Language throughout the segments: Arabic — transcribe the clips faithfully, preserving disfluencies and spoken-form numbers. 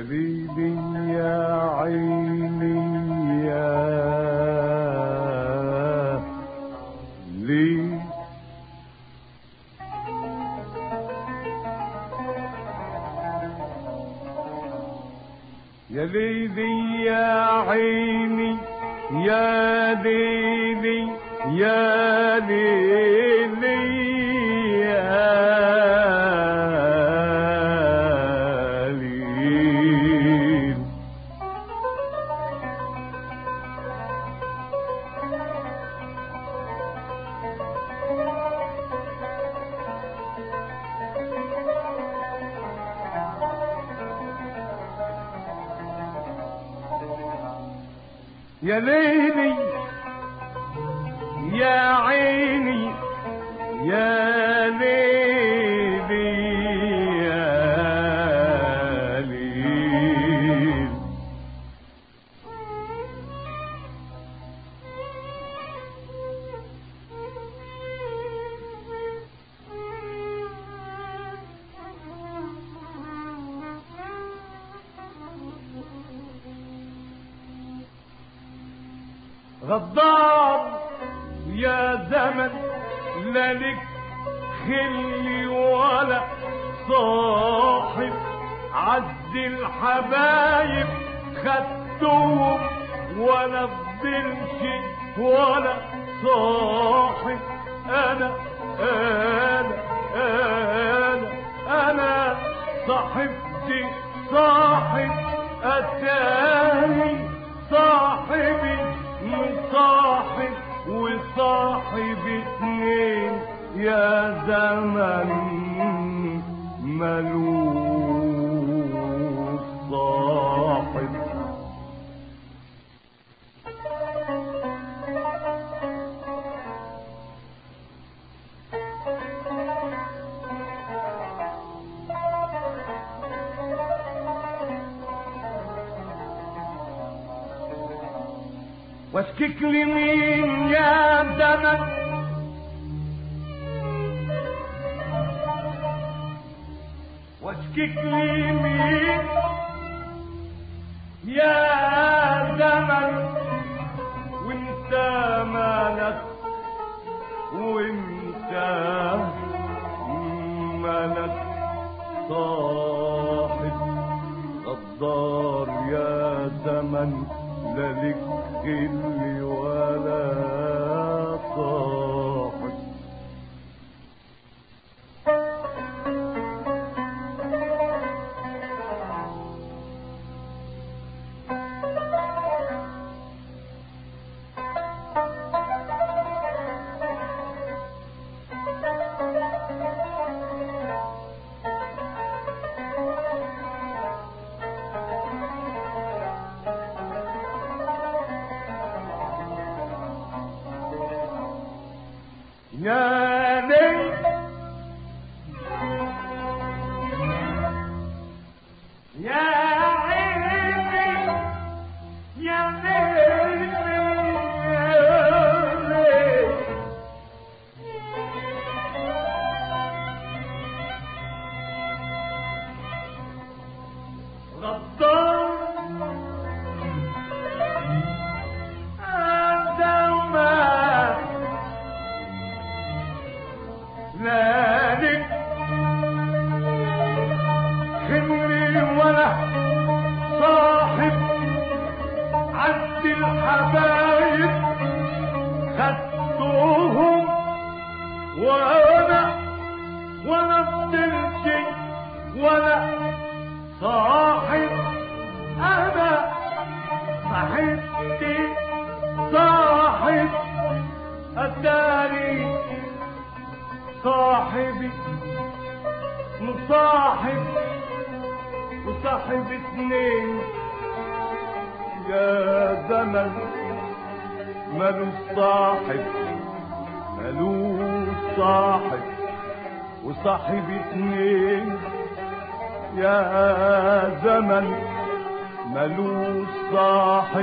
ليلي يا عيني يا ليل يا ليلي يا عيني يا ليلي يا ليلي يا ليل يا ليلي يا عيني يا ليلي يا ليل غدار يا زمن لا لك خلي ولا صاحب عز الحبايب خدتهم ولا فضلش ولا صاحب انا انا انا انا صاحبتي صاحب اتاني صاحبي مصاحب وصاحب اتنين يا زمن ملوش صاحب واشكك لمين يا زمن واشكك لمين يا زمن وانت مالك وانت مالك صاحب غدار يا زمن لا لك اللي ولا صاحب يا ليل يا عيني يا ليل يا ليل غدار مالك خلي ولا صاحب عد الحبايب خدتهم وانا ولا فضلش ولا صاحب انا صاحبتي صاحب اتاري صاحبي مصاحب وصاحب اتنين يا زمن ملوش صاحب ملوش صاحب وصاحب اتنين يا زمن ملوش صاحب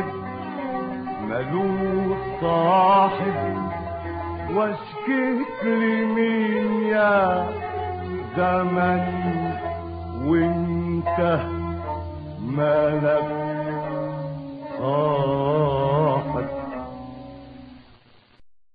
ملوش صاحب واشكيك لمين يا زمن وانت مالك صاحب